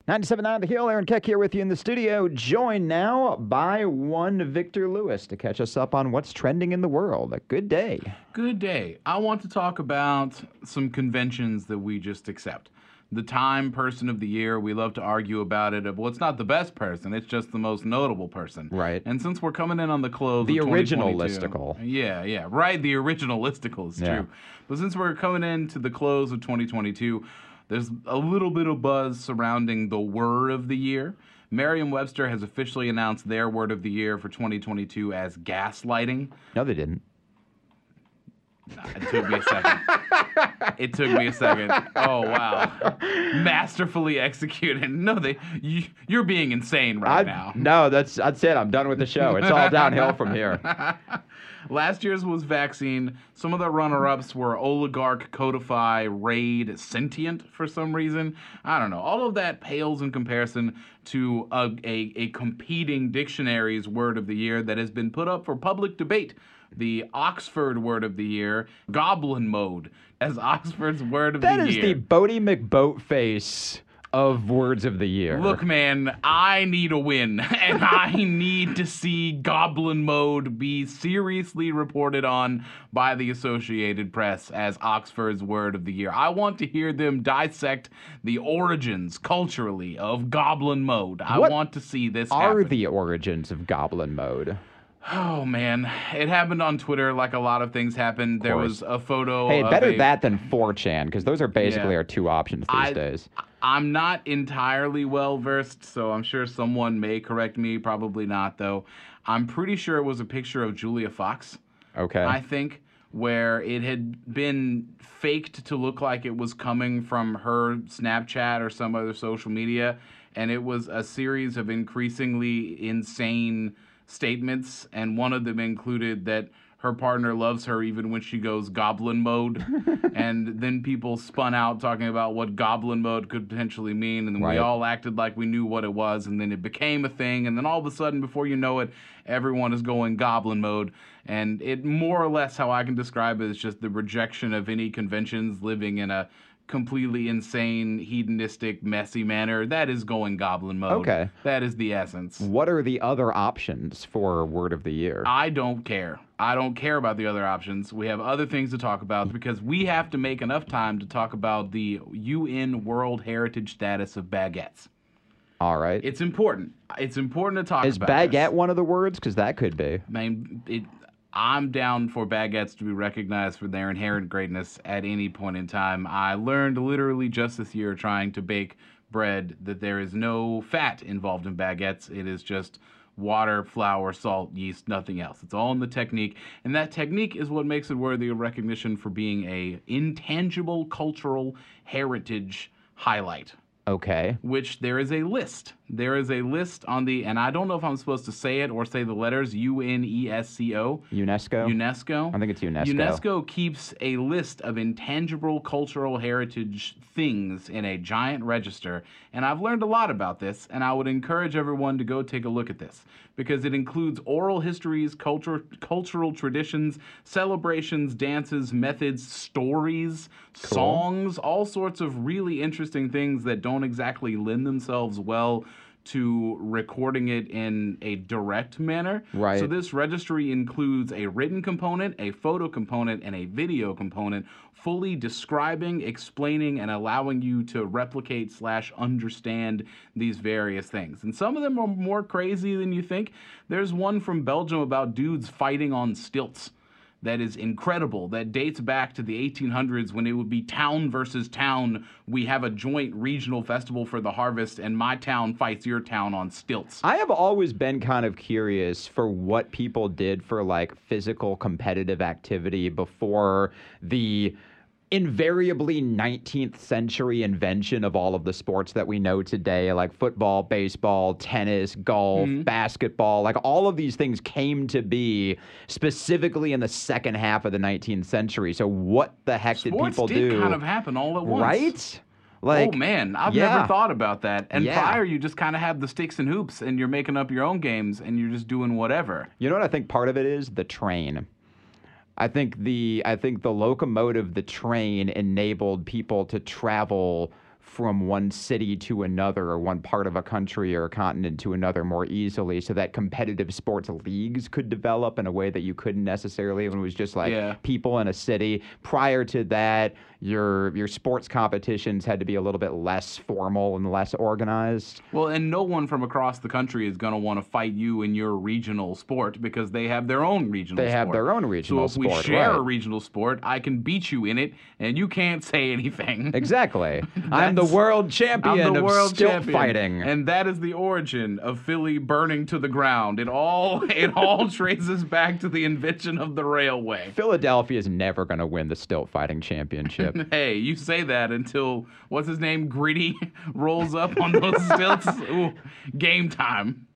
97.9 The Hill, Aaron Keck here with you in the studio, joined now by one Victor Lewis to catch us up on what's trending in the world. A good day. Good day. I want to talk about some conventions that we just accept. The Time Person of the Year, we love to argue about it. Well, it's not the best person, it's just the most notable person. Right. And since we're coming in on the close The of original 2022, listicle. Yeah, right, the original listicle is true. But since we're coming into the close of 2022, there's a little bit of buzz surrounding the word of the year. Merriam-Webster has officially announced their word of the year for 2022 as gaslighting. No, they didn't. It took me a second. Oh, wow. Masterfully executed. No, you're being insane right now. No, that's it. I'm done with the show. It's all downhill from here. Last year's was vaccine. Some of the runner-ups were oligarch, codify, raid, sentient for some reason. I don't know. All of that pales in comparison to a competing dictionary's word of the year that has been put up for public debate. The Oxford word of the year, goblin mode, as Oxford's word of the year. That is the Bodie McBoatface of words of the year. Look, man, I need a win, and I need to see goblin mode be seriously reported on by the Associated Press as Oxford's word of the year. I want to hear them dissect the origins culturally of goblin mode. I want to see this happen. What are the origins of goblin mode? Oh, man. It happened on Twitter like a lot of things happened. There was a photo Hey, of better that than 4chan, because those are basically our two options these days. I'm not entirely well-versed, so I'm sure someone may correct me. Probably not, though. I'm pretty sure it was a picture of Julia Fox. Okay. I think, where it had been faked to look like it was coming from her Snapchat or some other social media, and it was a series of increasingly insane statements, and one of them included that her partner loves her even when she goes goblin mode. And then people spun out talking about what goblin mode could potentially mean, and then we all acted like we knew what it was, and then it became a thing, and then all of a sudden, before you know it, everyone is going goblin mode. And it more or less, how I can describe it, is just the rejection of any conventions, living in a completely insane, hedonistic, messy manner. That is going goblin mode. Okay. That is the essence. What are the other options for word of the year? I don't care. I don't care about the other options. We have other things to talk about because we have to make enough time to talk about the UN World Heritage status of baguettes. All right. It's important. It's important to talk about Is baguette one of the words? Because that could be. I mean, I'm down for baguettes to be recognized for their inherent greatness at any point in time. I learned literally just this year trying to bake bread that there is no fat involved in baguettes. It is just water, flour, salt, yeast, nothing else. It's all in the technique. And that technique is what makes it worthy of recognition for being a intangible cultural heritage highlight. Okay. Which there is a list. There is a list on the, and I don't know if I'm supposed to say it or say the letters, UNESCO. UNESCO? I think it's UNESCO. UNESCO keeps a list of intangible cultural heritage things in a giant register, and I've learned a lot about this, and I would encourage everyone to go take a look at this, because it includes oral histories, cultural traditions, celebrations, dances, methods, stories, songs, all sorts of really interesting things that don't exactly lend themselves well to recording it in a direct manner. Right. So this registry includes a written component, a photo component, and a video component, fully describing, explaining, and allowing you to replicate/understand these various things. And some of them are more crazy than you think. There's one from Belgium about dudes fighting on stilts. That is incredible. That dates back to the 1800s when it would be town versus town. We have a joint regional festival for the harvest, and my town fights your town on stilts. I have always been kind of curious for what people did for, like, physical competitive activity before the invariably 19th century invention of all of the sports that we know today, like football, baseball, tennis, golf, basketball. Like, all of these things came to be specifically in the second half of the 19th century. So what the heck did people do? Sports did kind of happen all at once. Right? Like, oh, man, I've never thought about that. And Yeah. prior, you just kind of have the sticks and hoops, and you're making up your own games, and you're just doing whatever. You know what I think part of it is? The train. I think the locomotive, the train, enabled people to travel from one city to another or one part of a country or a continent to another more easily so that competitive sports leagues could develop in a way that you couldn't necessarily when it was just like people in a city. Prior to that, your sports competitions had to be a little bit less formal and less organized. Well, and no one from across the country is going to want to fight you in your regional sport because they have their own regional sport. They have their own regional sport. So if we share a regional sport, I can beat you in it, and you can't say anything. Exactly. I'm the world champion of stilt fighting. And that is the origin of Philly burning to the ground. It all traces back to the invention of the railway. Philadelphia is never going to win the stilt fighting championship. Hey, you say that until, what's his name, Gritty rolls up on those stilts. Ooh, game time.